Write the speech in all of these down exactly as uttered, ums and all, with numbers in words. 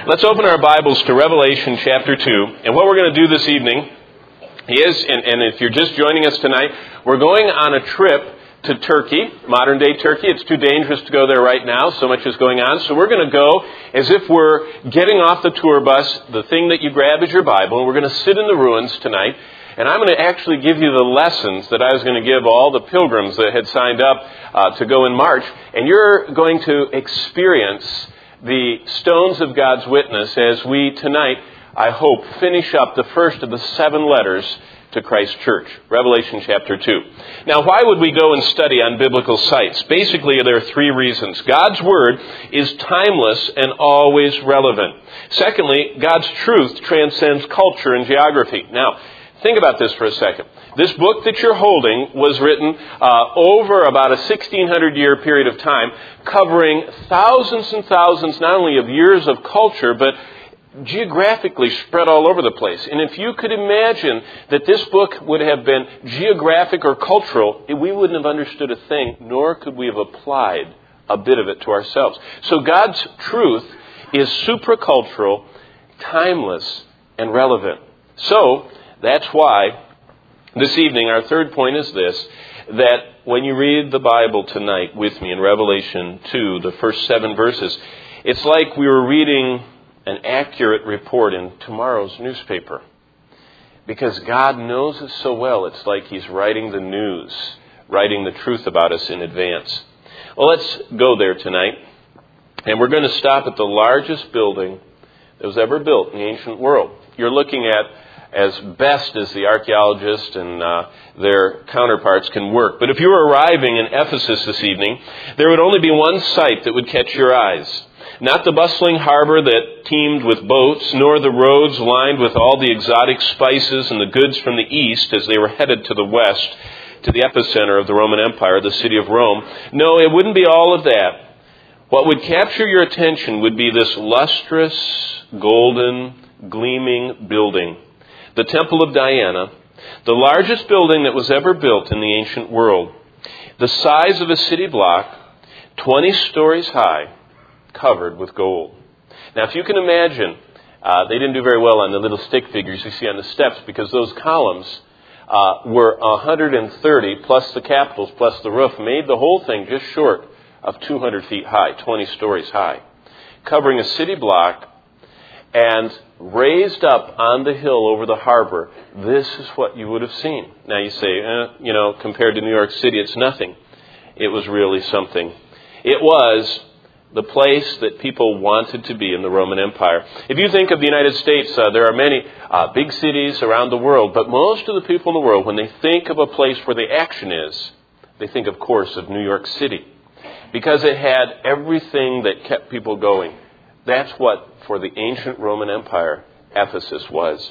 Let's open our Bibles to Revelation chapter two. And what we're going to do this evening is, and, and if you're just joining us tonight, we're going on a trip to Turkey, modern-day Turkey. It's too dangerous to go there right now. So much is going on. So we're going to go as if we're getting off the tour bus. The thing that you grab is your Bible, and we're going to sit in the ruins tonight. And I'm going to actually give you the lessons that I was going to give all the pilgrims that had signed up uh, to go in March. And you're going to experience the stones of God's witness as we tonight, I hope, finish up the first of the seven letters to Christ Church, Revelation chapter two. Now, why would we go and study on biblical sites? Basically, there are three reasons. God's Word is timeless and always relevant. Secondly, God's truth transcends culture and geography. Now, think about this for a second. This book that you're holding was written uh, over about a sixteen hundred year period of time, covering thousands and thousands not only of years of culture, but geographically spread all over the place. And if you could imagine that this book would have been geographic or cultural, we wouldn't have understood a thing, nor could we have applied a bit of it to ourselves. So God's truth is supracultural, timeless, and relevant. So that's why this evening our third point is this, that when you read the Bible tonight with me in Revelation two, the first seven verses, it's like we were reading an accurate report in tomorrow's newspaper. Because God knows us so well, it's like He's writing the news, writing the truth about us in advance. Well, let's go there tonight. And we're going to stop at the largest building that was ever built in the ancient world. You're looking at as best as the archaeologists and uh, their counterparts can work. But if you were arriving in Ephesus this evening, there would only be one sight that would catch your eyes. Not the bustling harbor that teemed with boats, nor the roads lined with all the exotic spices and the goods from the east as they were headed to the west, to the epicenter of the Roman Empire, the city of Rome. No, it wouldn't be all of that. What would capture your attention would be this lustrous, golden, gleaming building. The Temple of Diana, the largest building that was ever built in the ancient world. The size of a city block, twenty stories high, covered with gold. Now, if you can imagine, uh, they didn't do very well on the little stick figures you see on the steps because those columns uh, were one hundred thirty plus the capitals plus the roof made the whole thing just short of two hundred feet high, twenty stories high, covering a city block and raised up on the hill over the harbor. This is what you would have seen. Now you say, eh, you know, compared to New York City, it's nothing. It was really something. It was the place that people wanted to be in the Roman Empire. If you think of the United States, uh, there are many uh, big cities around the world, but most of the people in the world, when they think of a place where the action is, they think, of course, of New York City, because it had everything that kept people going. That's what, for the ancient Roman Empire, Ephesus was.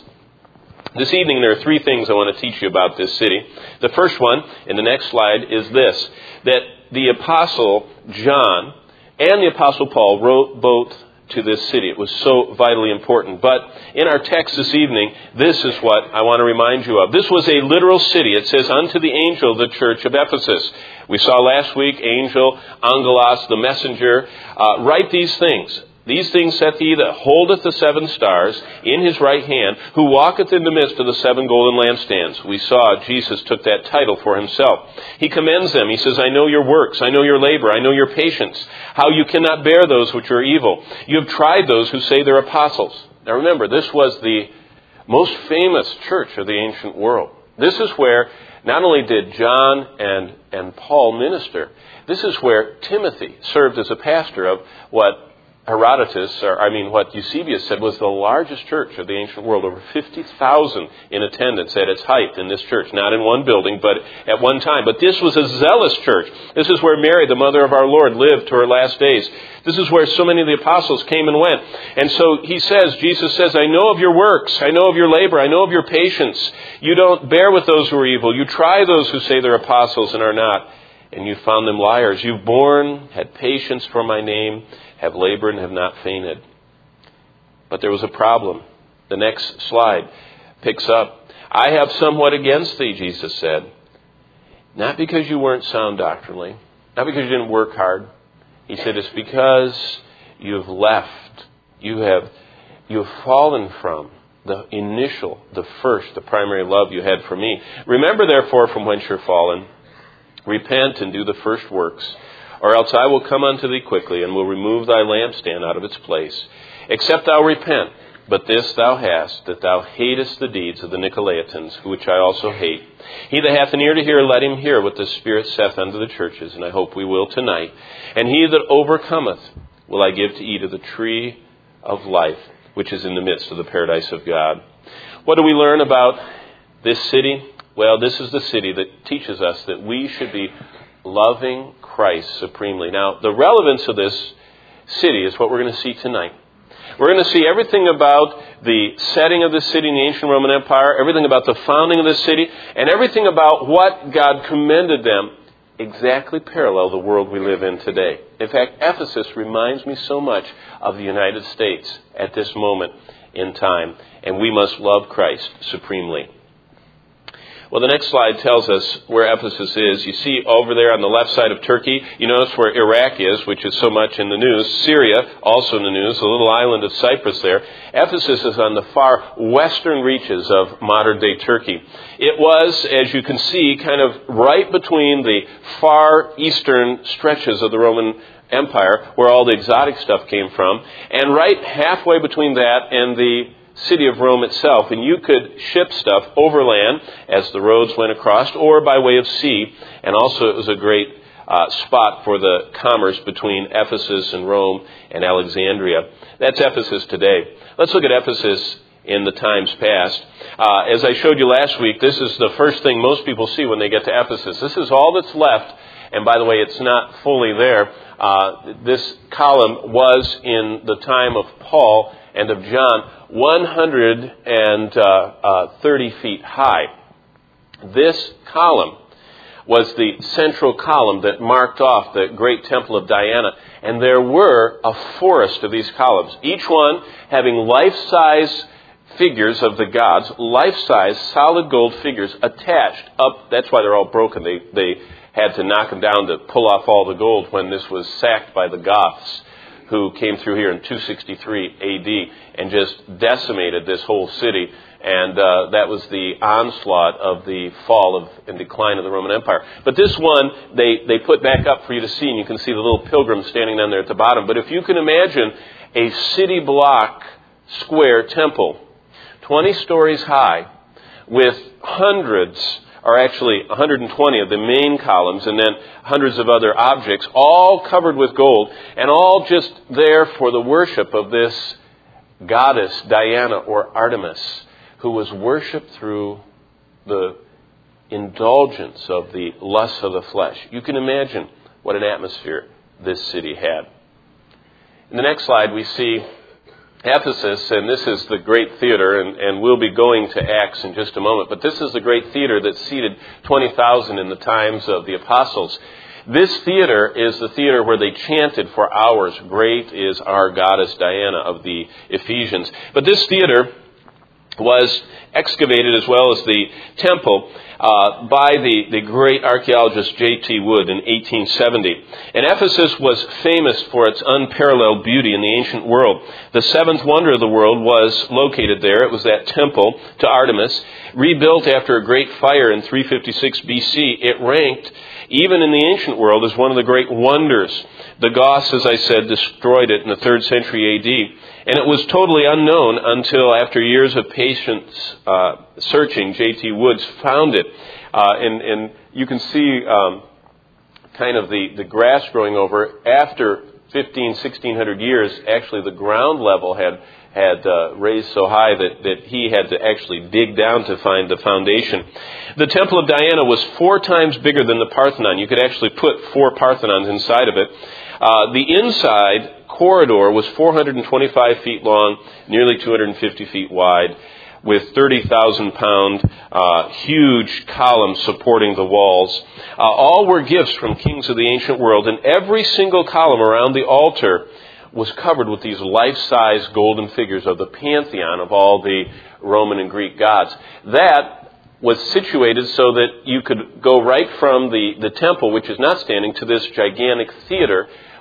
This evening, there are three things I want to teach you about this city. The first one, in the next slide, is this, that the Apostle John and the Apostle Paul wrote both to this city. It was so vitally important. But in our text this evening, this is what I want to remind you of. This was a literal city. It says, unto the angel of the church of Ephesus. We saw last week, angel, angelos, the messenger, uh, write these things. These things saith he that holdeth the seven stars in his right hand, who walketh in the midst of the seven golden lampstands. We saw Jesus took that title for himself. He commends them. He says, I know your works, I know your labor, I know your patience, how you cannot bear those which are evil. You have tried those who say they're apostles. Now remember, this was the most famous church of the ancient world. This is where not only did John and, and Paul minister, this is where Timothy served as a pastor of what Herodotus, or I mean what Eusebius said, was the largest church of the ancient world. Over fifty thousand in attendance at its height in this church. Not in one building, but at one time. But this was a zealous church. This is where Mary, the mother of our Lord, lived to her last days. This is where so many of the apostles came and went. And so he says, Jesus says, I know of your works. I know of your labor. I know of your patience. You don't bear with those who are evil. You try those who say they're apostles and are not. And you found them liars. You've borne, had patience for my name, have labored and have not fainted. But there was a problem. The next slide picks up. I have somewhat against thee, Jesus said. Not because you weren't sound doctrinally. Not because you didn't work hard. He said, it's because you have left You have, you have fallen from the initial, the first, the primary love you had for me. Remember, therefore, from whence you're fallen. Repent and do the first works, or else I will come unto thee quickly, and will remove thy lampstand out of its place. Except thou repent, but this thou hast, that thou hatest the deeds of the Nicolaitans, which I also hate. He that hath an ear to hear, let him hear what the Spirit saith unto the churches, and I hope we will tonight. And he that overcometh will I give to eat of the tree of life, which is in the midst of the paradise of God. What do we learn about this city? Well, this is the city that teaches us that we should be loving Christ supremely. Now, the relevance of this city is what we're going to see tonight. We're going to see everything about the setting of the city in the ancient Roman Empire, everything about the founding of the city, and everything about what God commended them exactly parallel the world we live in today. In fact, Ephesus reminds me so much of the United States at this moment in time, and we must love Christ supremely. Well, the next slide tells us where Ephesus is. You see over there on the left side of Turkey, you notice where Iraq is, which is so much in the news. Syria, also in the news, the little island of Cyprus there. Ephesus is on the far western reaches of modern-day Turkey. It was, as you can see, kind of right between the far eastern stretches of the Roman Empire, where all the exotic stuff came from, and right halfway between that and the city of Rome itself. And you could ship stuff overland as the roads went across, or by way of sea. And also it was a great uh, spot for the commerce between Ephesus and Rome and Alexandria. That's Ephesus today. Let's look at Ephesus in the times past. Uh, as I showed you last week, this is the first thing most people see when they get to Ephesus. This is all that's left. And by the way, it's not fully there. Uh, this column was in the time of Paul and of John, one hundred thirty feet high. This column was the central column that marked off the great temple of Diana. And there were a forest of these columns, each one having life-size figures of the gods, life-size solid gold figures attached up. That's why they're all broken. They, they had to knock them down to pull off all the gold when this was sacked by the Goths, who came through here in two sixty-three A D and just decimated this whole city. And uh, that was the onslaught of the fall of and decline of the Roman Empire. But this one, they, they put back up for you to see, and you can see the little pilgrim standing down there at the bottom. But if you can imagine a city block square temple, twenty stories high, with hundreds, or actually one hundred twenty of the main columns, and then hundreds of other objects, all covered with gold, and all just there for the worship of this goddess, Diana or Artemis, who was worshipped through the indulgence of the lusts of the flesh. You can imagine what an atmosphere this city had. In the next slide, we see Ephesus, and this is the great theater, and, and we'll be going to Acts in just a moment, but this is the great theater that seated twenty thousand in the times of the apostles. This theater is the theater where they chanted for hours, "Great is our goddess Diana" of the Ephesians. But this theater was excavated, as well as the temple, uh, by the, the great archaeologist J T Wood in eighteen seventy. And Ephesus was famous for its unparalleled beauty in the ancient world. The seventh wonder of the world was located there. It was that temple to Artemis, rebuilt after a great fire in three fifty-six B C. It ranked, even in the ancient world, as one of the great wonders. The Goths, as I said, destroyed it in the third century A D. And it was totally unknown until, after years of patient uh, searching, J T Woods found it. Uh, and, and you can see um, kind of the, the grass growing over. After fifteen, sixteen hundred years, actually the ground level had had uh, raised so high that, that he had to actually dig down to find the foundation. The Temple of Diana was four times bigger than the Parthenon. You could actually put four Parthenons inside of it. Uh, the inside corridor was four hundred twenty-five feet long, nearly two hundred fifty feet wide, with thirty thousand pound uh, huge columns supporting the walls. Uh, all were gifts from kings of the ancient world, and every single column around the altar was covered with these life-size golden figures of the pantheon of all the Roman and Greek gods. That was situated so that you could go right from the, the temple, which is not standing, to this gigantic theater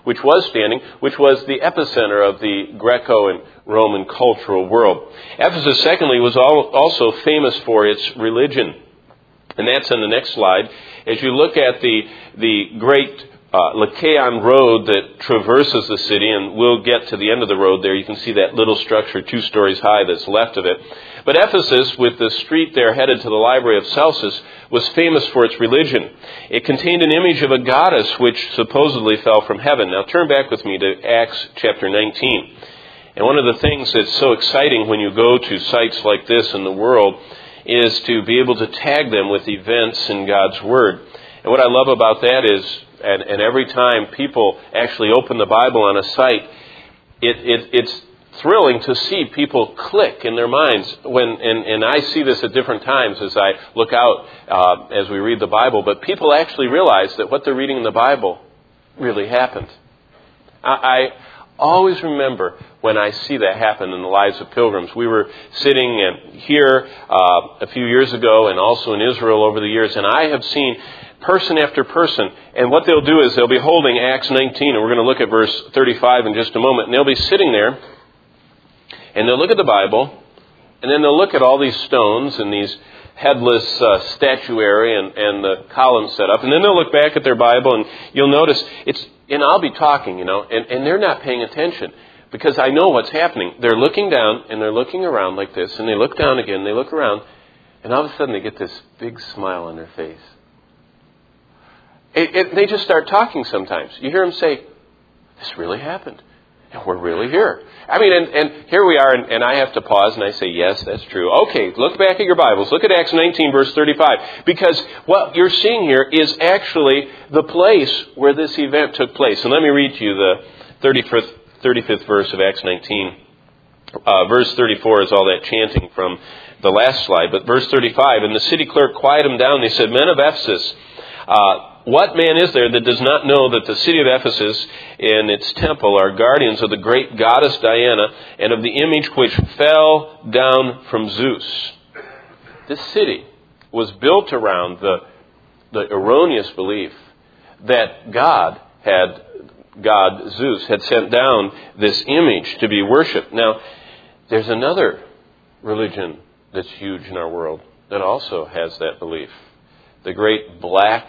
which was standing, which was the epicenter of the Greco and Roman cultural world. Ephesus, secondly, was also famous for its religion. And that's on the next slide. As you look at the, the great uh, Lycaon road that traverses the city, and we'll get to the end of the road there, you can see that little structure two stories high that's left of it. But Ephesus, with the street there headed to the library of Celsus, was famous for its religion. It contained an image of a goddess which supposedly fell from heaven. Now turn back with me to Acts chapter nineteen. And one of the things that's so exciting when you go to sites like this in the world is to be able to tag them with events in God's Word. And what I love about that is, and, and every time people actually open the Bible on a site, it, it, it's thrilling to see people click in their minds. When and, and I see this at different times as I look out uh, as we read the Bible, but people actually realize that what they're reading in the Bible really happened. I... I always remember when I see that happen in the lives of pilgrims. We were sitting here uh, a few years ago and also in Israel over the years, and I have seen person after person, and what they'll do is they'll be holding Acts nineteen, and we're going to look at verse thirty-five in just a moment, and they'll be sitting there, and they'll look at the Bible, and then they'll look at all these stones and these headless uh, statuary and, and the columns set up, and then they'll look back at their Bible, and you'll notice it's. And I'll be talking, you know, and, and they're not paying attention because I know what's happening. They're looking down and they're looking around like this, and they look down again, they look around, and all of a sudden they get this big smile on their face. It, it, they just start talking sometimes. You hear them say, "This really happened. And we're really here." I mean, and, and here we are, and, and I have to pause, and I say, yes, that's true. Okay, look back at your Bibles. Look at Acts nineteen, verse thirty-five. Because what you're seeing here is actually the place where this event took place. And let me read to you the thirty-fifth, thirty-fifth verse of Acts nineteen. Uh, verse thirty-four is all that chanting from the last slide. But verse thirty-five, and the city clerk quieted them down. They said, "Men of Ephesus, uh, what man is there that does not know that the city of Ephesus and its temple are guardians of the great goddess Diana and of the image which fell down from Zeus?" This city was built around the, the erroneous belief that God had, God, Zeus, had sent down this image to be worshipped. Now, there's another religion that's huge in our world that also has that belief. The great black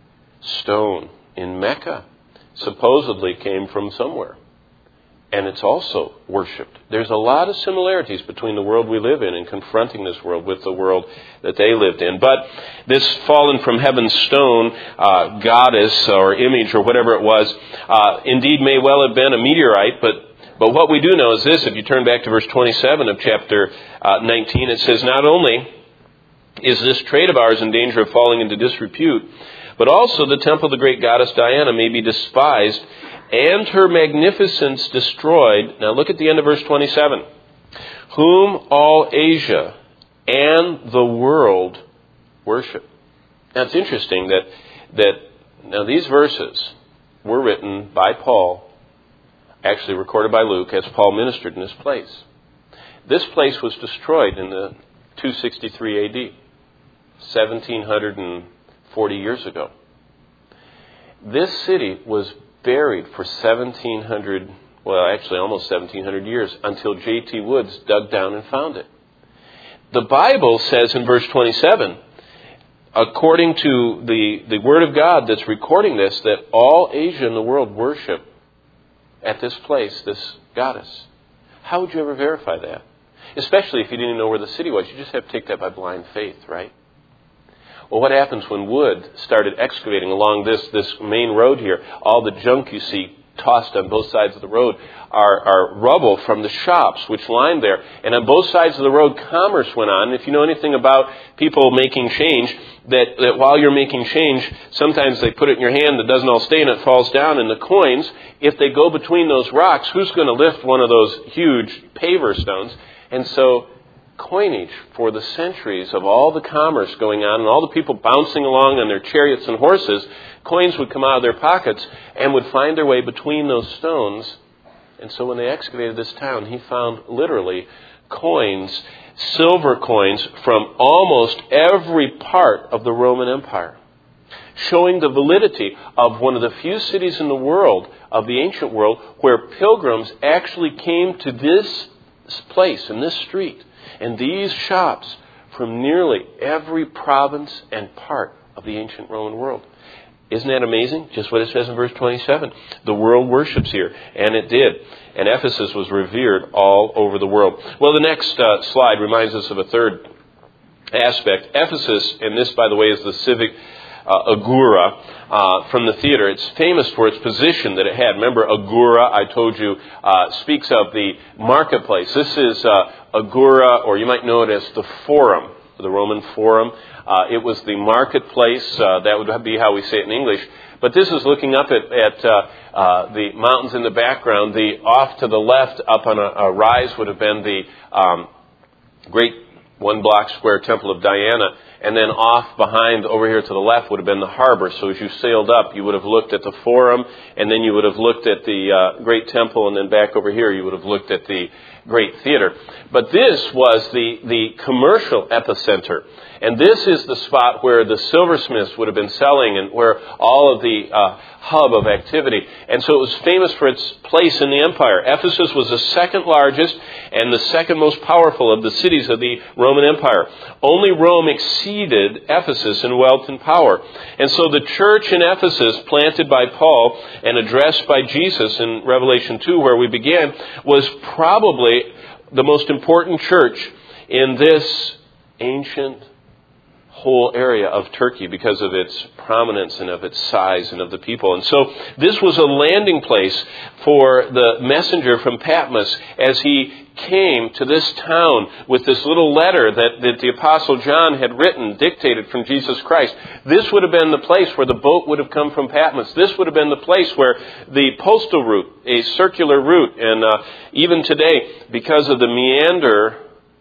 stone in Mecca supposedly came from somewhere. And it's also worshipped. There's a lot of similarities between the world we live in and confronting this world with the world that they lived in. But this fallen from heaven stone, uh, goddess or image or whatever it was, uh, indeed may well have been a meteorite, but But what we do know is this. If you turn back to verse twenty-seven of chapter uh, nineteen, it says, "Not only is this trade of ours in danger of falling into disrepute, but also the temple of the great goddess Diana may be despised and her magnificence destroyed." Now look at the end of verse twenty-seven. "Whom all Asia and the world worship." Now it's interesting that, that now these verses were written by Paul, actually recorded by Luke, as Paul ministered in this place. This place was destroyed in the two sixty-three A D, seventeen forty years ago. This city was buried for seventeen hundred, well, actually almost seventeen hundred years, until J T Woods dug down and found it. The Bible says in verse twenty-seven, according to the, the Word of God that's recording this, that all Asia in the world worship at this place, this goddess. How would you ever verify that? Especially if you didn't know where the city was. You just have to take that by blind faith, right? Well, what happens when Wood started excavating along this, this main road here? All the junk you see tossed on both sides of the road are, are rubble from the shops which lined there. And on both sides of the road, commerce went on. And if you know anything about people making change, that, that while you're making change, sometimes they put it in your hand, it doesn't all stay, and it falls down. And the coins, if they go between those rocks, who's going to lift one of those huge paver stones? And so coinage for the centuries of all the commerce going on and all the people bouncing along on their chariots and horses, coins would come out of their pockets and would find their way between those stones. And so when they excavated this town, he found literally coins, silver coins from almost every part of the Roman Empire. showing the validity of one of the few cities in the world, of the ancient world, where pilgrims actually came to this place, in this street, and these shops from nearly every province and part of the ancient Roman world. Isn't that amazing? Just what it says in verse twenty-seven. The world worships here, and it did. And Ephesus was revered all over the world. Well, the next uh, slide reminds us of a third aspect. Ephesus, and this, by the way, is the civic uh, agora uh, from the theater. It's famous for its position that it had. Remember, agora, I told you, uh, speaks of the marketplace. This is uh, agora, or you might know it as the forum, the Roman forum. Uh, it was the marketplace. Uh, that would be how we say it in English. But this is looking up at, at uh, uh, the mountains in the background. The off to the left, up on a, a rise, would have been the um, great one-block square Temple of Diana. And then off behind, over here to the left, would have been the harbor. So as you sailed up, you would have looked at the Forum, and then you would have looked at the uh, Great Temple, and then back over here, you would have looked at the Great Theater. But this was the, the commercial epicenter. And this is the spot where the silversmiths would have been selling and where all of the uh, hub of activity. And so it was famous for its place in the empire. Ephesus was the second largest and the second most powerful of the cities of the Roman Empire. Only Rome exceeded Ephesus in wealth and power. And so the church in Ephesus, planted by Paul and addressed by Jesus in Revelation two, where we began, was probably the most important church in this ancient whole area of Turkey because of its prominence and of its size and of the people. And so this was a landing place for the messenger from Patmos as he came to this town with this little letter that, that the Apostle John had written, dictated from Jesus Christ. This would have been the place where the boat would have come from Patmos. This would have been the place where the postal route, a circular route, and uh, even today, because of the Meander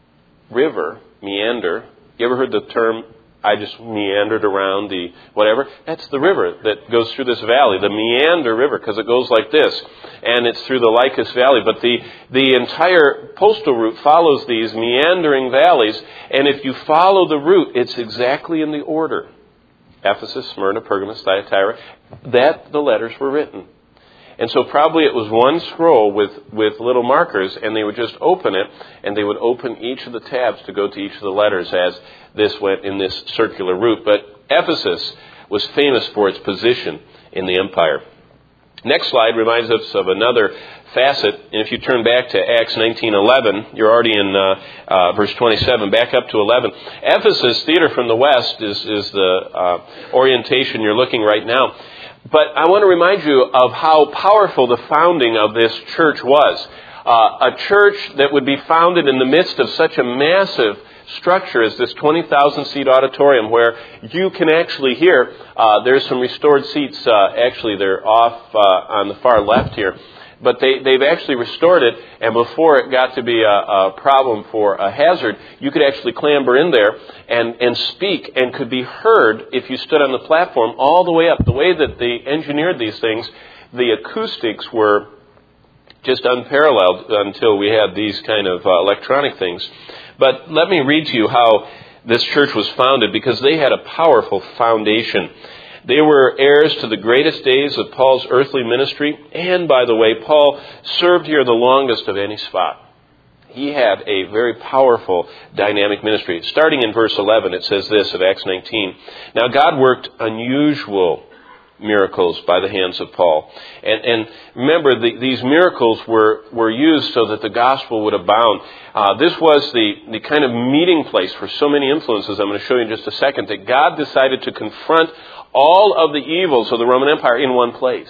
River, Meander, you ever heard the term, I just meandered around the whatever? That's the river that goes through this valley, the Meander River, because it goes like this. And it's through the Lycus Valley. But the, the entire postal route follows these meandering valleys. And if you follow the route, it's exactly in the order. Ephesus, Smyrna, Pergamos, Thyatira, that the letters were written. And so probably it was one scroll with, with little markers, and they would just open it, and they would open each of the tabs to go to each of the letters as this went in this circular route. But Ephesus was famous for its position in the empire. Next slide reminds us of another facet. And if you turn back to Acts nineteen eleven, you're already in uh, uh, verse twenty-seven, back up to eleven. Ephesus, theater from the west, is, is the uh, orientation you're looking right now. But I want to remind you of how powerful the founding of this church was. Uh, a church that would be founded in the midst of such a massive structure as this twenty thousand seat auditorium where you can actually hear, uh, there's some restored seats, uh, actually they're off uh, on the far left here. But they, they've actually restored it, and before it got to be a, a problem for a hazard, you could actually clamber in there and, and speak and could be heard if you stood on the platform all the way up. The way that they engineered these things, the acoustics were just unparalleled until we had these kind of uh, electronic things. But let me read to you how this church was founded, because they had a powerful foundation. They were heirs to the greatest days of Paul's earthly ministry. And, by the way, Paul served here the longest of any spot. He had a very powerful, dynamic ministry. Starting in verse eleven, it says this of Acts nineteen. Now, God worked unusual miracles by the hands of Paul. And, and remember, the, these miracles were, were used so that the gospel would abound. Uh, this was the, the kind of meeting place for so many influences, I'm going to show you in just a second, that God decided to confront all of the evils of the Roman Empire in one place.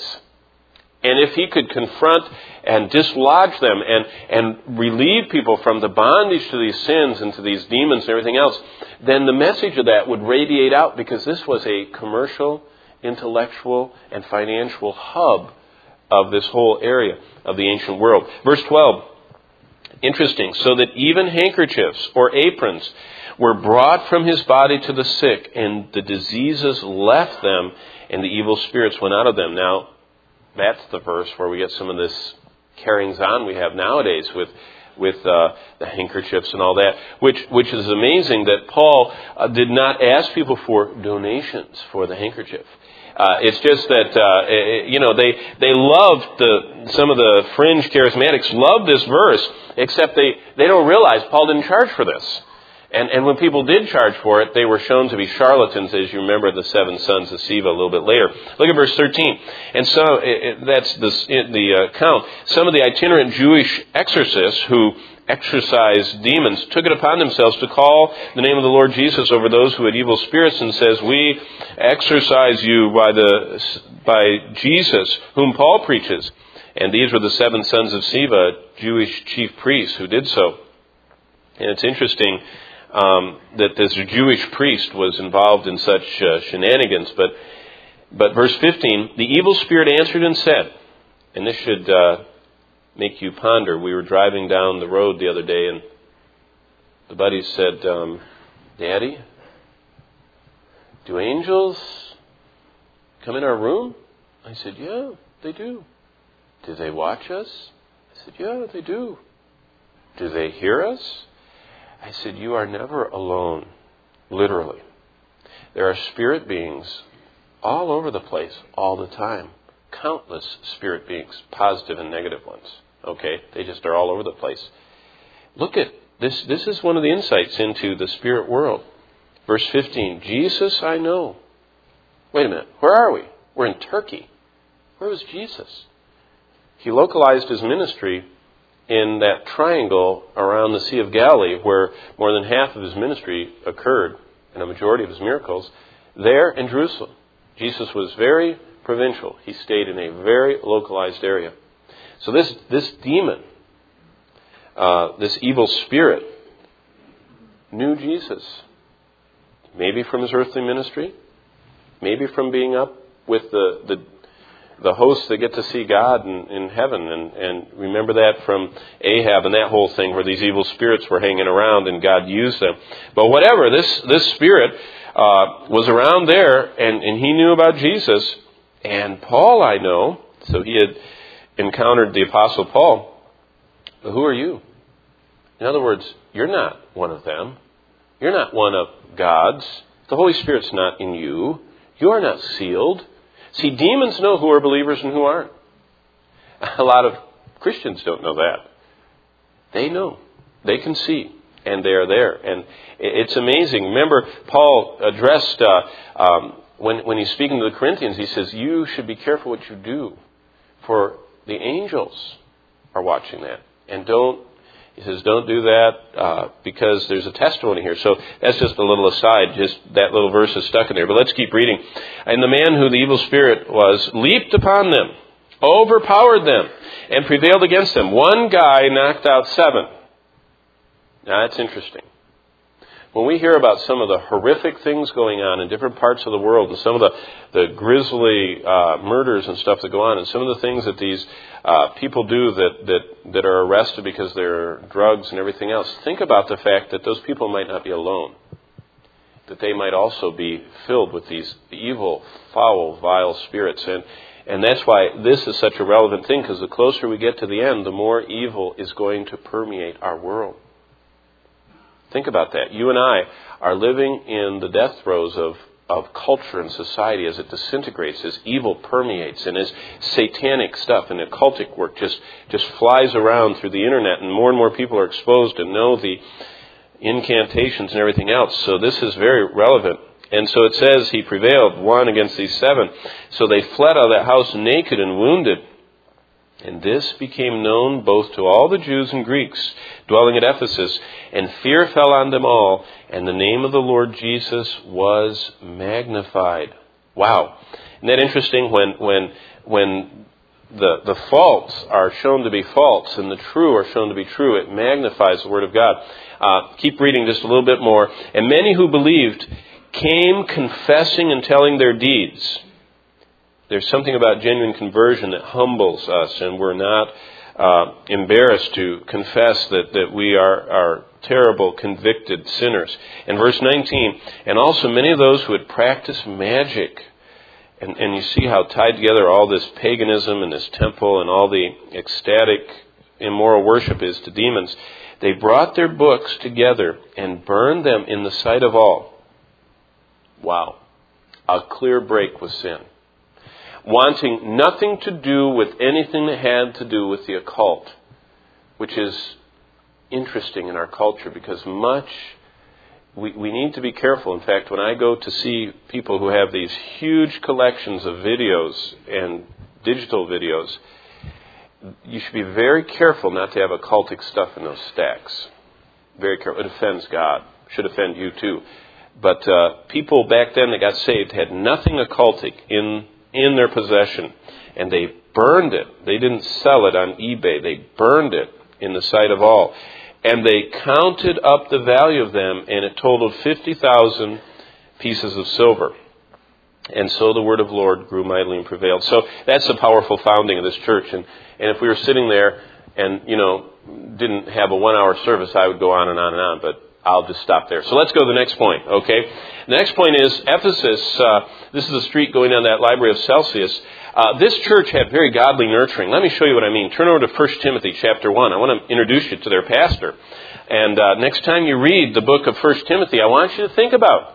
And if he could confront and dislodge them and, and relieve people from the bondage to these sins and to these demons and everything else, then the message of that would radiate out, because this was a commercial, intellectual, and financial hub of this whole area of the ancient world. Verse twelve, interesting, so that even handkerchiefs or aprons were brought from his body to the sick, and the diseases left them, and the evil spirits went out of them. Now, that's the verse where we get some of this carryings on we have nowadays with with uh, the handkerchiefs and all that, which which is amazing that Paul uh, did not ask people for donations for the handkerchief. Uh, it's just that, uh, you know, they, they loved the, some of the fringe charismatics loved this verse, except they, they don't realize Paul didn't charge for this. And, and when people did charge for it, they were shown to be charlatans, as you remember the seven sons of Sceva a little bit later. Look at verse thirteen. And so, it, it, that's the, the account. Some of the itinerant Jewish exorcists who exorcised demons took it upon themselves to call the name of the Lord Jesus over those who had evil spirits, and says, "We exorcise you by the by Jesus, whom Paul preaches." And these were the seven sons of Sceva, Jewish chief priests, who did so. And it's interesting um, that this Jewish priest was involved in such uh, shenanigans. But but verse fifteen, the evil spirit answered and said, and this should Uh, make you ponder. We were driving down the road the other day, and the buddy said, um, "Daddy, do angels come in our room?" I said, "Yeah, they do." "Do they watch us?" I said, "Yeah, they do." "Do they hear us?" I said, "You are never alone, literally. There are spirit beings all over the place, all the time. Countless spirit beings, positive and negative ones. Okay, they just are all over the place. Look at this. This is one of the insights into the spirit world. Verse fifteen, Jesus I know. Wait a minute, where are we? We're in Turkey. Where was Jesus? He localized his ministry in that triangle around the Sea of Galilee, where more than half of his ministry occurred, and a majority of his miracles, there in Jerusalem. Jesus was very provincial. He stayed in a very localized area. So this this demon, uh, this evil spirit, knew Jesus. Maybe from his earthly ministry, maybe from being up with the the, the hosts that get to see God in, in heaven. And, and remember that from Ahab and that whole thing, where these evil spirits were hanging around and God used them. But whatever, this this spirit uh, was around there, and, and he knew about Jesus. And Paul, I know, so he had encountered the Apostle Paul. But who are you? In other words, you're not one of them. You're not one of God's. The Holy Spirit's not in you. You are not sealed. See, demons know who are believers and who aren't. A lot of Christians don't know that. They know. They can see. And they are there. And it's amazing. Remember, Paul addressed... Uh, um, When, when he's speaking to the Corinthians, he says, you should be careful what you do, for the angels are watching that. And don't, he says, don't do that uh, because there's a testimony here. So that's just a little aside, just that little verse is stuck in there. But let's keep reading. And the man who the evil spirit was leaped upon them, overpowered them, and prevailed against them. One guy knocked out seven. Now that's interesting. When we hear about some of the horrific things going on in different parts of the world, and some of the, the grisly uh, murders and stuff that go on, and some of the things that these uh, people do that, that, that are arrested because they're drugs and everything else, think about the fact that those people might not be alone. That they might also be filled with these evil, foul, vile spirits. And, and that's why this is such a relevant thing, because the closer we get to the end, the more evil is going to permeate our world. Think about that. You and I are living in the death throes of, of culture and society as it disintegrates, as evil permeates, and as satanic stuff and occultic work just, just flies around through the internet, and more and more people are exposed and know the incantations and everything else. So this is very relevant. And so it says he prevailed, one against these seven. So they fled out of that house naked and wounded. And this became known both to all the Jews and Greeks dwelling at Ephesus, and fear fell on them all, and the name of the Lord Jesus was magnified. Wow. Isn't that interesting? When when when the, the false are shown to be false and the true are shown to be true, it magnifies the Word of God. Uh, keep reading just a little bit more. And many who believed came confessing and telling their deeds. There's something about genuine conversion that humbles us, and we're not uh, embarrassed to confess that, that we are, are terrible, convicted sinners. And verse nineteen, and also many of those who had practiced magic. And, and you see how tied together all this paganism and this temple and all the ecstatic immoral worship is to demons. They brought their books together and burned them in the sight of all. Wow. A clear break with sin. Wanting nothing to do with anything that had to do with the occult, which is interesting in our culture because much, we, we need to be careful. In fact, when I go to see people who have these huge collections of videos and digital videos, you should be very careful not to have occultic stuff in those stacks. Very careful. It offends God. Should offend you too. But uh, people back then that got saved had nothing occultic in in their possession. And they burned it. They didn't sell it on eBay. They burned it in the sight of all. And they counted up the value of them, and it totaled fifty thousand pieces of silver. And so the word of the Lord grew mightily and prevailed. So that's the powerful founding of this church. And, and if we were sitting there and, you know, didn't have a one-hour service, I would go on and on and on. But I'll just stop there. So let's go to the next point, okay? The next point is Ephesus. Uh, this is the street going down that library of Celsius. Uh, this church had very godly nurturing. Let me show you what I mean. Turn over to First Timothy chapter one. I want to introduce you to their pastor. And uh, next time you read the book of First Timothy, I want you to think about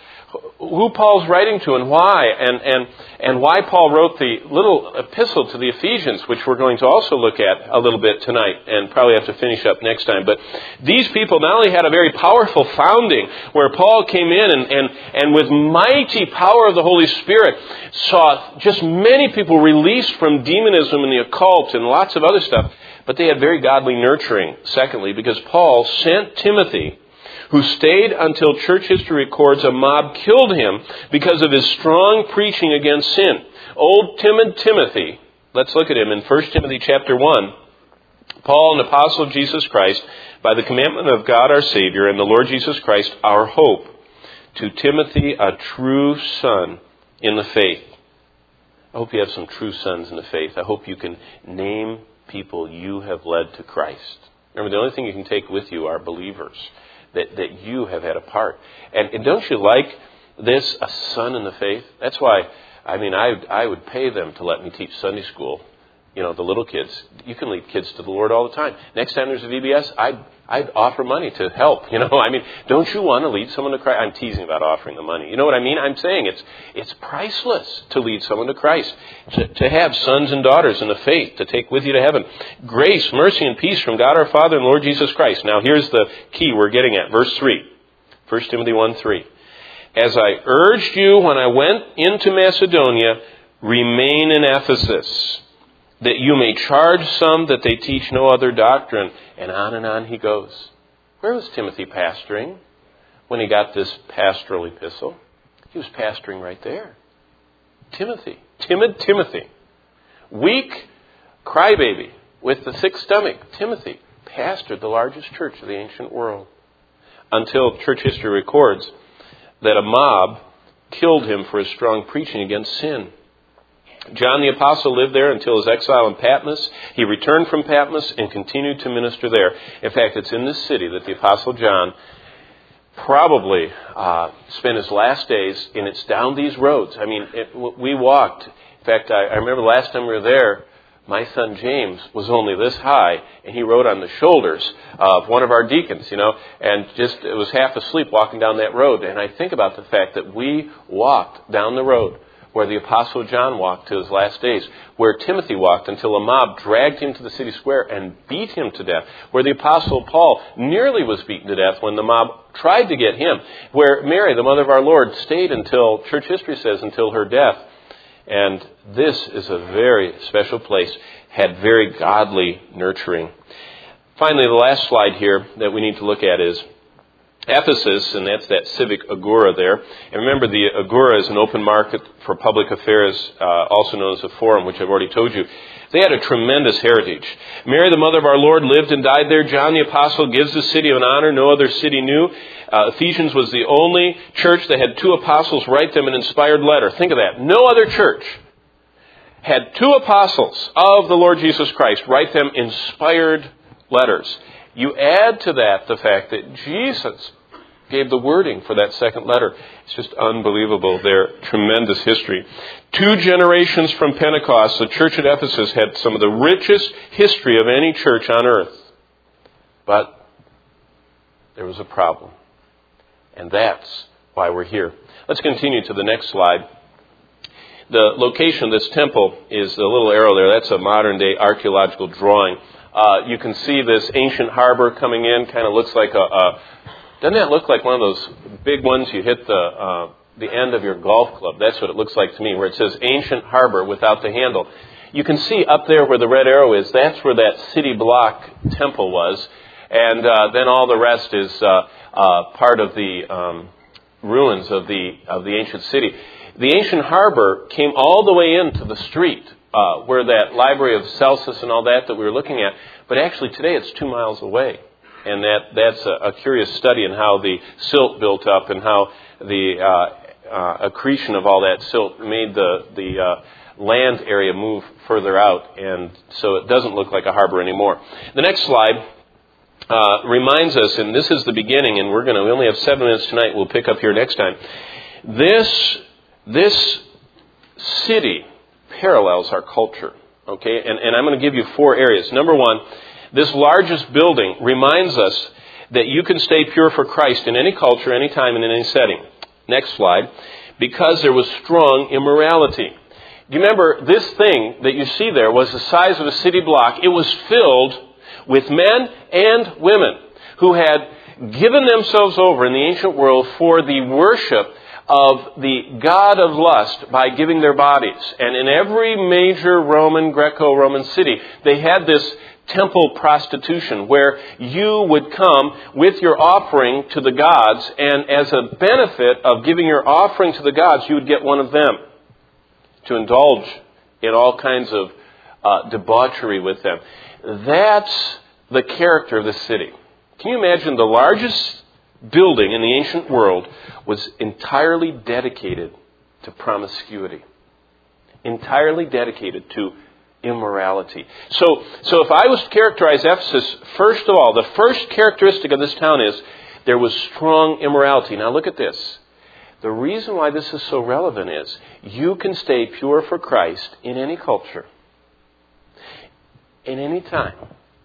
who Paul's writing to and why, and, and, and why Paul wrote the little epistle to the Ephesians, which we're going to also look at a little bit tonight and probably have to finish up next time. But these people not only had a very powerful founding where Paul came in and, and, and with mighty power of the Holy Spirit saw just many people released from demonism and the occult and lots of other stuff, but they had very godly nurturing, secondly, because Paul sent Timothy, who stayed until church history records a mob killed him because of his strong preaching against sin. Old timid Timothy, let's look at him in First Timothy chapter one. Paul, an apostle of Jesus Christ, by the commandment of God our Savior and the Lord Jesus Christ, our hope, to Timothy, a true son in the faith. I hope you have some true sons in the faith. I hope you can name people you have led to Christ. Remember, the only thing you can take with you are believers that, that you have had a part. And, and don't you like this, a son in the faith? That's why, I mean, I, I would pay them to let me teach Sunday school. You know, the little kids. You can lead kids to the Lord all the time. Next time there's a V B S, I'd, I'd offer money to help. You know, I mean, don't you want to lead someone to Christ? I'm teasing about offering the money. You know what I mean? I'm saying it's it's priceless to lead someone to Christ. To, to have sons and daughters in the faith to take with you to heaven. Grace, mercy, and peace from God our Father and Lord Jesus Christ. Now here's the key we're getting at. Verse three. First Timothy one three. As I urged you when I went into Macedonia, remain in Ephesus, that you may charge some that they teach no other doctrine. And on and on he goes. Where was Timothy pastoring when he got this pastoral epistle? He was pastoring right there. Timothy. Timid Timothy. Weak crybaby with the sick stomach. Timothy pastored the largest church of the ancient world. Until church history records that a mob killed him for his strong preaching against sin. John the Apostle lived there until his exile in Patmos. He returned from Patmos and continued to minister there. In fact, it's in this city that the Apostle John probably uh, spent his last days, and it's down these roads. I mean, it, we walked. In fact, I, I remember last time we were there, my son James was only this high, and he rode on the shoulders of one of our deacons, you know, and just it was half asleep walking down that road. And I think about the fact that we walked down the road where the Apostle John walked to his last days, where Timothy walked until a mob dragged him to the city square and beat him to death, where the Apostle Paul nearly was beaten to death when the mob tried to get him, where Mary, the mother of our Lord, stayed until, church history says, until her death. And this is a very special place, had very godly nurturing. Finally, the last slide here that we need to look at is Ephesus, and that's that civic agora there. And remember, the agora is an open market for public affairs, uh, also known as a forum, which I've already told you. They had a tremendous heritage. Mary, the mother of our Lord, lived and died there. John the Apostle gives the city an honor no other city knew. Uh, Ephesians was the only church that had two apostles write them an inspired letter. Think of that. No other church had two apostles of the Lord Jesus Christ write them inspired letters. You add to that the fact that Jesus gave the wording for that second letter. It's just unbelievable, their tremendous history. Two generations from Pentecost, the church at Ephesus had some of the richest history of any church on earth. But there was a problem. And that's why we're here. Let's continue to the next slide. The location of this temple is the little arrow there. That's a modern-day archaeological drawing. Uh, you can see this ancient harbor coming in. Kind of looks like a, a... Doesn't that look like one of those big ones you hit the uh, the end of your golf club? That's what it looks like to me, where it says ancient harbor without the handle. You can see up there where the red arrow is, that's where that city block temple was. And uh, then all the rest is uh, uh, part of the um, ruins of the of the ancient city. The ancient harbor came all the way into the street, uh, where that library of Celsus and all that that we were looking at. But actually today it's two miles away. And that that's a, a curious study in how the silt built up and how the uh, uh, accretion of all that silt made the, the uh, land area move further out. And so it doesn't look like a harbor anymore. The next slide uh, reminds us, and this is the beginning, and we're going to, we only have seven minutes tonight. We'll pick up here next time. This This city parallels our culture, okay? And, and I'm going to give you four areas. Number one, this largest building reminds us that you can stay pure for Christ in any culture, any time, and in any setting. Next slide. Because there was strong immorality. Do you remember this thing that you see there was the size of a city block? It was filled with men and women who had given themselves over in the ancient world for the worship of the god of lust by giving their bodies. And in every major Roman, Greco-Roman city, they had this temple prostitution where you would come with your offering to the gods, and as a benefit of giving your offering to the gods, you would get one of them to indulge in all kinds of uh, debauchery with them. That's the character of the city. Can you imagine the largest building in the ancient world was entirely dedicated to promiscuity, entirely dedicated to immorality. So, so if I was to characterize Ephesus, first of all, the first characteristic of this town is there was strong immorality. Now look at this. The reason why this is so relevant is you can stay pure for Christ in any culture, in any time,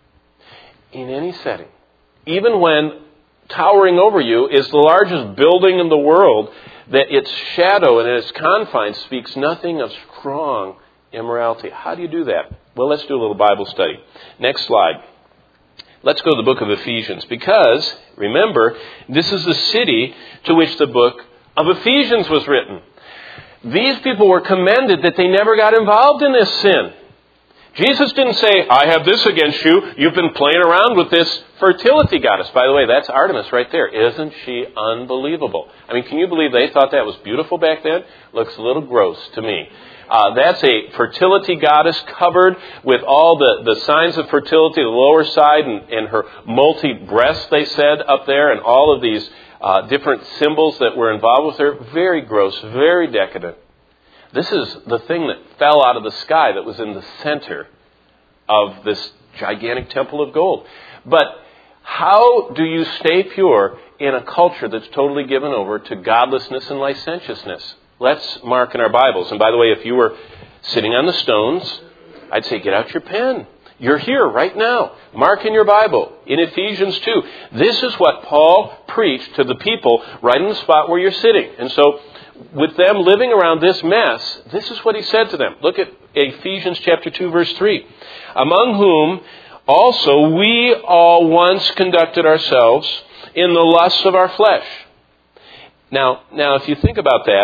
in any setting, even when towering over you is the largest building in the world, that its shadow and its confines speaks nothing of strong immorality. How do you do that? Well, let's do a little Bible study. Next slide. Let's go to the book of Ephesians, because, remember, this is the city to which the book of Ephesians was written. These people were commended that they never got involved in this sin. Jesus didn't say, I have this against you. You've been playing around with this fertility goddess. By the way, that's Artemis right there. Isn't she unbelievable? I mean, can you believe they thought that was beautiful back then? Looks a little gross to me. Uh, that's a fertility goddess covered with all the, the signs of fertility, the lower side, and, and her multi-breasts, they said, up there, and all of these uh, different symbols that were involved with her. Very gross, very decadent. This is the thing that fell out of the sky that was in the center of this gigantic temple of gold. But how do you stay pure in a culture that's totally given over to godlessness and licentiousness? Let's mark in our Bibles. And by the way, if you were sitting on the stones, I'd say get out your pen. You're here right now. Mark in your Bible in Ephesians two. This is what Paul preached to the people right in the spot where you're sitting. And so with them living around this mess, this is what he said to them. Look at Ephesians chapter two, verse three. Among whom also we all once conducted ourselves in the lusts of our flesh. Now, now if you think about that,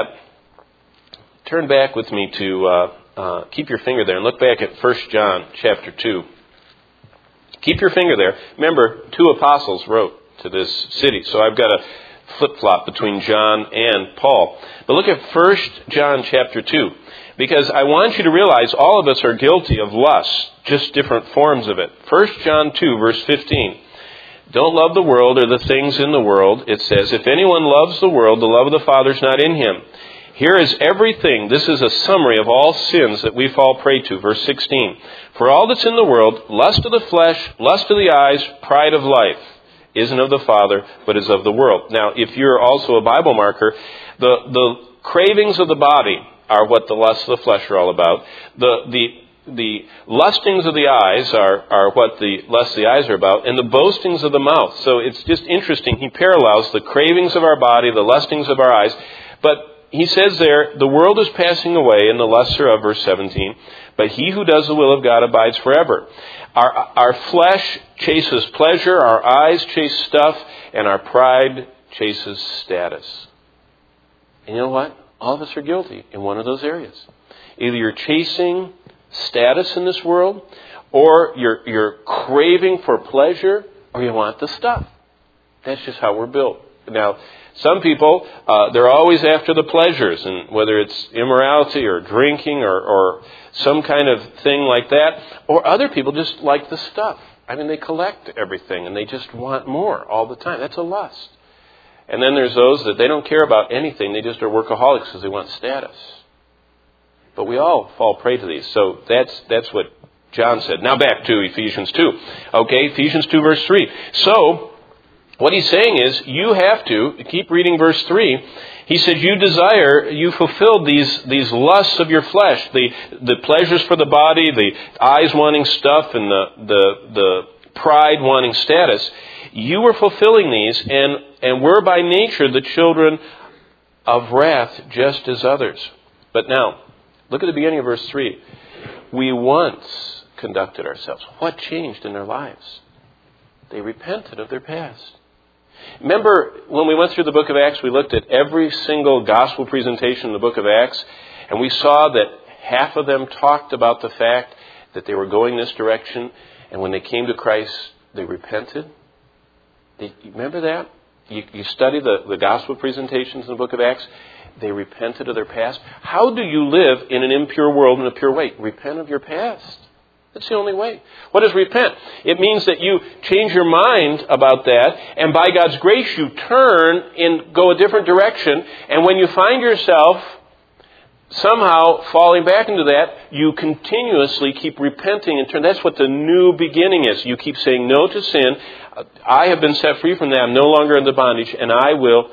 turn back with me to, uh, uh, keep your finger there and look back at First John chapter two. Keep your finger there. Remember, two apostles wrote to this city. So I've got a flip-flop between John and Paul. But look at First John chapter two. Because I want you to realize all of us are guilty of lust, just different forms of it. First John two, verse fifteen. Don't love the world or the things in the world. It says, if anyone loves the world, the love of the Father is not in him. Here is everything. This is a summary of all sins that we fall prey to. Verse sixteen. For all that's in the world, lust of the flesh, lust of the eyes, pride of life, isn't of the Father, but is of the world. Now, if you're also a Bible marker, the, the cravings of the body are what the lusts of the flesh are all about. The, the, the lustings of the eyes are, are what the lusts of the eyes are about, and the boastings of the mouth. So it's just interesting. He parallels the cravings of our body, the lustings of our eyes. But he says there, the world is passing away, and the lusts are of, verse seventeen, but he who does the will of God abides forever. Our, our flesh chases pleasure, our eyes chase stuff, and our pride chases status. And you know what? All of us are guilty in one of those areas. Either you're chasing status in this world, or you're, you're craving for pleasure, or you want the stuff. That's just how we're built. Now, some people, uh, they're always after the pleasures, and whether it's immorality or drinking or, or some kind of thing like that, or other people just like the stuff. I mean, they collect everything, and they just want more all the time. That's a lust. And then there's those that they don't care about anything. They just are workaholics because they want status. But we all fall prey to these. So that's that's what John said. Now back to Ephesians two. Okay, Ephesians two, verse three. So, what he's saying is, you have to, keep reading verse three, he said, you desire, you fulfilled these, these lusts of your flesh, the, the pleasures for the body, the eyes wanting stuff, and the, the, the pride wanting status. You were fulfilling these, and, and were by nature the children of wrath, just as others. But now, look at the beginning of verse three. We once conducted ourselves. What changed in their lives? They repented of their past. Remember, when we went through the book of Acts, we looked at every single gospel presentation in the book of Acts, and we saw that half of them talked about the fact that they were going this direction, and when they came to Christ, they repented. They, remember that? You, you study the, the gospel presentations in the book of Acts. They repented of their past. How do you live in an impure world in a pure way? Repent of your past. That's the only way. What is repent? It means that you change your mind about that, and by God's grace you turn and go a different direction, and when you find yourself somehow falling back into that, you continuously keep repenting and turn. That's what the new beginning is. You keep saying no to sin. I have been set free from that. I'm no longer under bondage, and I will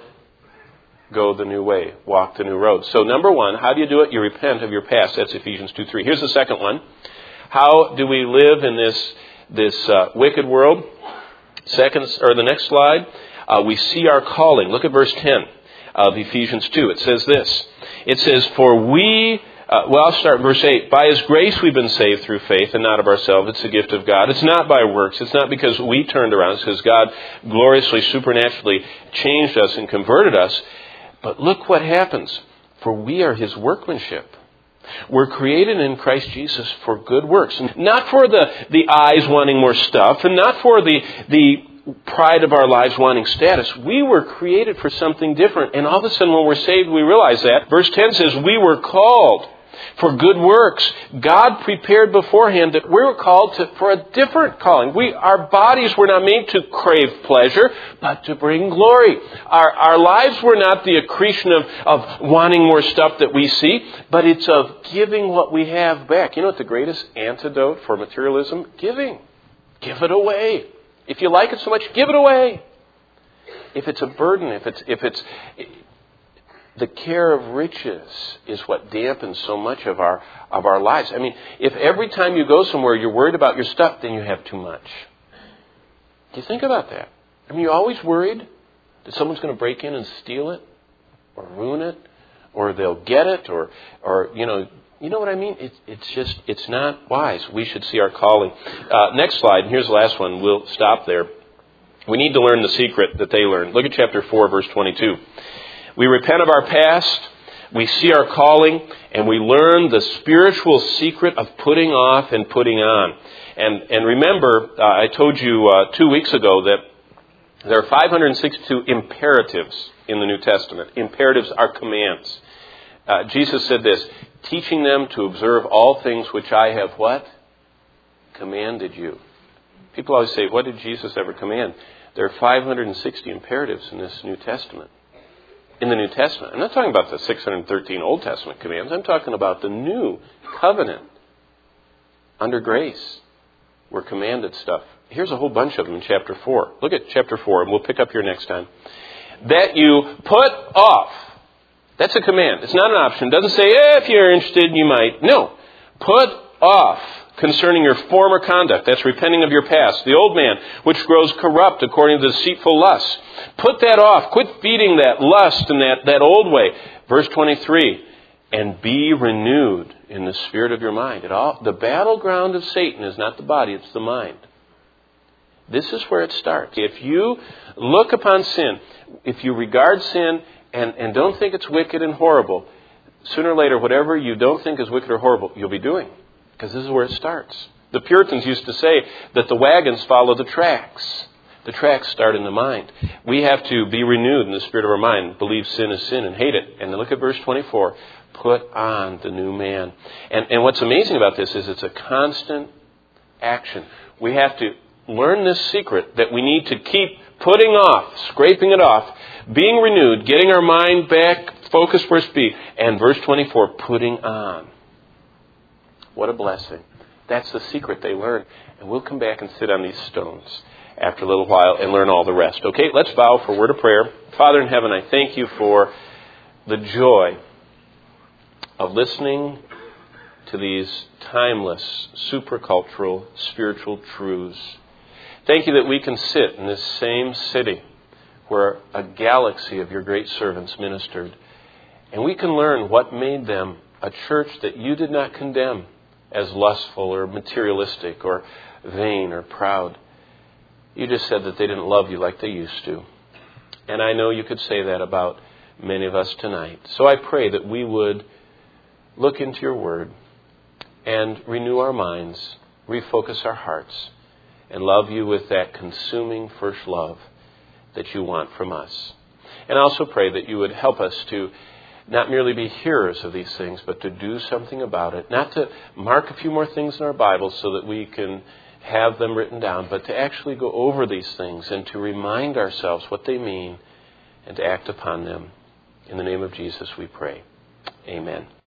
go the new way, walk the new road. So number one, how do you do it? You repent of your past. That's Ephesians two three. Here's the second one. How do we live in this this uh, wicked world? Second, or the next slide, uh, we see our calling. Look at verse ten of Ephesians two. It says this. It says, "For we," uh, well, I'll start verse eight. "By His grace we've been saved through faith, and not of ourselves. It's a gift of God. It's not by works. It's not because we turned around. It's because God gloriously, supernaturally changed us and converted us. But look what happens. For we are His workmanship." We're created in Christ Jesus for good works. Not for the, the eyes wanting more stuff, and not for the, the pride of our lives wanting status. We were created for something different. And all of a sudden when we're saved, we realize that. Verse ten says, we were called for good works. God prepared beforehand that we were called to, for a different calling. We, our bodies were not made to crave pleasure, but to bring glory. Our, our lives were not the accretion of, of wanting more stuff that we see, but it's of giving what we have back. You know what the greatest antidote for materialism? Giving. Give it away. If you like it so much, give it away. If it's a burden, if it's, if it's, the care of riches is what dampens so much of our of our lives. I mean, if every time you go somewhere you're worried about your stuff, then you have too much. Do you think about that? I mean, you're always worried that someone's going to break in and steal it, or ruin it, or they'll get it, or or you know, you know what I mean? It, it's just it's not wise. We should see our calling. Uh, next slide. And here's the last one. We'll stop there. We need to learn the secret that they learned. Look at chapter four, verse twenty-two. We repent of our past, we see our calling, and we learn the spiritual secret of putting off and putting on. And and remember, uh, I told you uh, two weeks ago that there are five hundred sixty-two imperatives in the New Testament. Imperatives are commands. Uh, Jesus said this, teaching them to observe all things which I have what? Commanded you. People always say, what did Jesus ever command? There are five hundred sixty imperatives in this New Testament. In the New Testament. I'm not talking about the six hundred thirteen Old Testament commands. I'm talking about the new covenant. Under grace, we're commanded stuff. here's a whole bunch of them in chapter four. Look at chapter four, and we'll pick up here next time. That you put off. That's a command. It's not an option. It doesn't say, eh, if you're interested, you might. No. Put off concerning your former conduct. That's repenting of your past. The old man, which grows corrupt according to deceitful lusts. Put that off. Quit feeding that lust and that, that old way. Verse twenty-three. And be renewed in the spirit of your mind. It all, the battleground of Satan is not the body, it's the mind. This is where it starts. If you look upon sin, if you regard sin and, and don't think it's wicked and horrible, sooner or later, whatever you don't think is wicked or horrible, you'll be doing. Because this is where it starts. The Puritans used to say that the wagons follow the tracks. The tracks start in the mind. We have to be renewed in the spirit of our mind, believe sin is sin and hate it. And then look at verse twenty-four. Put on the new man. And, and what's amazing about this is it's a constant action. We have to learn this secret that we need to keep putting off, scraping it off, being renewed, getting our mind back, focused where it be. And verse twenty-four, putting on. What a blessing. That's the secret they learn. And we'll come back and sit on these stones after a little while and learn all the rest. Okay, let's bow for a word of prayer. Father in heaven, I thank you for the joy of listening to these timeless, supercultural, spiritual truths. Thank you that we can sit in this same city where a galaxy of your great servants ministered, and we can learn what made them a church that you did not condemn as lustful or materialistic or vain or proud. You just said that they didn't love you like they used to. And I know you could say that about many of us tonight. So I pray that we would look into your word and renew our minds, refocus our hearts, and love you with that consuming first love that you want from us. And I also pray that you would help us to not merely be hearers of these things, but to do something about it. Not to mark a few more things in our Bible so that we can have them written down, but to actually go over these things and to remind ourselves what they mean and to act upon them. In the name of Jesus we pray. Amen.